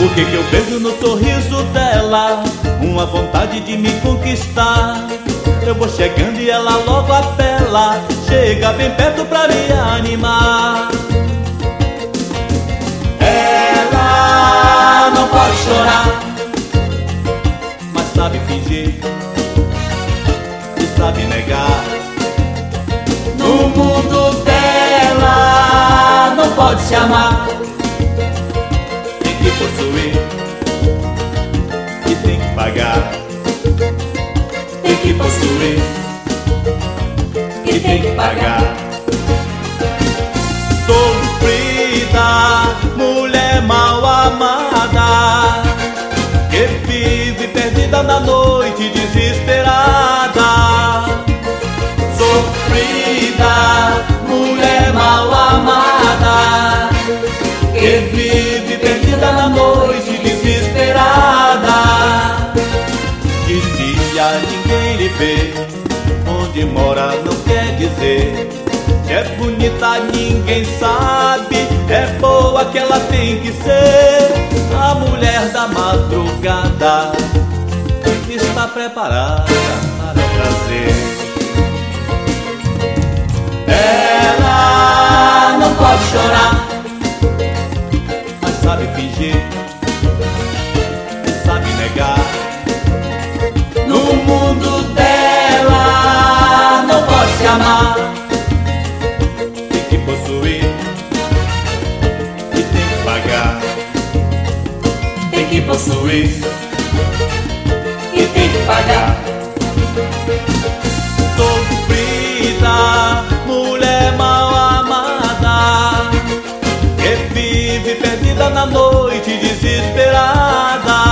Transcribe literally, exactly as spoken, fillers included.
O que que eu vejo no sorriso dela? Uma vontade de me conquistar. Eu vou chegando e ela logo apela, chega bem perto pra me animar. Ela não pode chorar, mas sabe fingir e sabe negar. No mundo dela não pode se amar. Tem que possuir e tem que pagar. Tem que possuir e tem que pagar. Sofrida, mulher mal amada, que vive perdida na noite desesperada. Sofrida, mulher mal amada, que vive perdida na noite desesperada. De dia ninguém lhe vê, onde mora não quer dizer. Se é bonita ninguém sabe, é boa que ela tem que ser. A mulher da madrugada está preparada para o prazer. Ela não pode chorar, mas sabe fingir e sabe negar. No mundo dela não pode se amar. Tem que possuir e tem que pagar. Tem que possuir e tem que pagar. Sofrida, mulher mal amada, que vive perdida na noite desesperada.